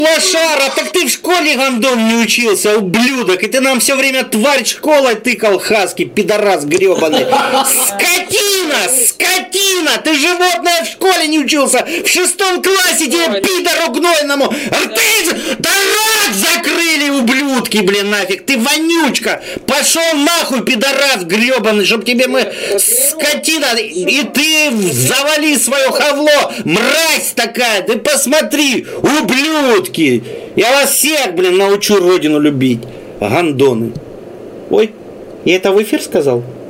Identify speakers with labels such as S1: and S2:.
S1: Лошара, так ты в школе гандон не учился, ублюдок, и ты нам все время тварь школой тыкал, хаски, пидорас гребаный. Скотина, скотина, ты животное в школе не учился, в 6 классе тебе пидору гнойному, ты, да рот закрыли, ублюдки, блин, нафиг, ты вонючка, пошел нахуй, пидорас гребаный, чтоб тебе мы, скотина, и ты завали свое хавло, мразь такая, ты посмотри, ублюдки. Я вас всех, блин, научу родину любить. Гандоны. Ой, я это в эфир сказал?